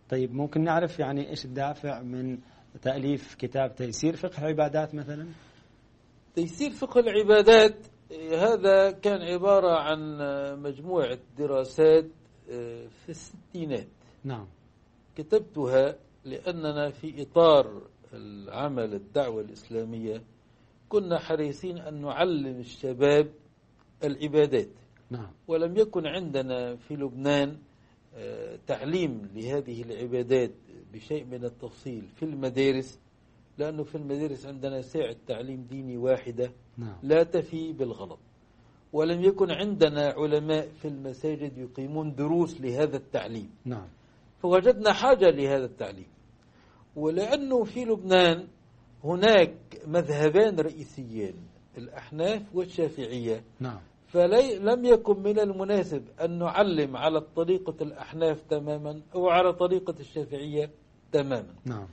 طيب ممكن نعرف يعني إيش الدافع من تأليف كتاب تيسير فقه العبادات مثلا؟ تيسير فقه العبادات هذا كان عبارة عن مجموعة دراسات في الستينات. نعم. كتبتها لأننا في إطار العمل الدعوة الإسلامية كنا حريصين أن نعلم الشباب العبادات. نعم. ولم يكن عندنا في لبنان تعليم لهذه العبادات بشيء من التفصيل في المدارس، لأنه في المدارس عندنا ساعة تعليم ديني واحدة نعم. لا تفي بالغلط، ولم يكن عندنا علماء في المساجد يقيمون دروس لهذا التعليم. نعم. فوجدنا حاجة لهذا التعليم، ولأنه في لبنان هناك مذهبان رئيسيين، الأحناف والشافعية. نعم. فلم يكن من المناسب أن نعلم على طريقة الأحناف تماما أو على طريقة الشافعية تماما. نعم.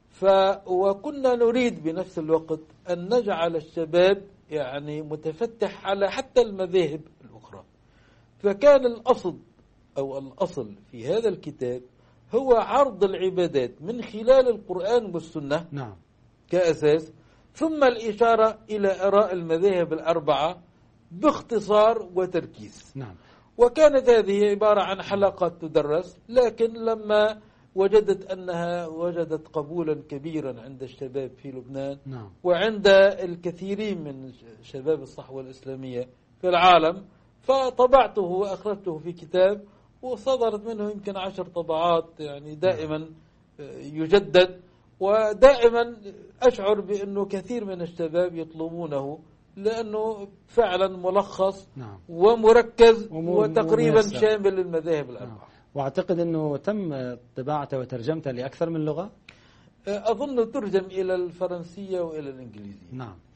وكنا نريد بنفس الوقت أن نجعل الشباب يعني متفتح على حتى المذاهب الأخرى. فكان الأصل في هذا الكتاب هو عرض العبادات من خلال القرآن والسنة. نعم. كأساس، ثم الإشارة إلى آراء المذاهب الأربعة باختصار وتركيز. نعم. وكانت هذه عبارة عن حلقات تدرس، لكن لما وجدت أنها وجدت قبولا كبيرا عند الشباب في لبنان. نعم. وعند الكثيرين من شباب الصحوة الإسلامية في العالم، فطبعته وأخرجته في كتاب، وصدرت منه يمكن 10 طبعات، يعني دائما يجدد، ودائما أشعر بأنه كثير من الشباب يطلبونه لأنه فعلا ملخص. نعم. ومركز وتقريبا وميسر. شامل للمذاهب الأربعة. نعم. وأعتقد أنه تم طباعته وترجمته لأكثر من لغة. أظن ترجم إلى الفرنسية وإلى الإنجليزية. نعم.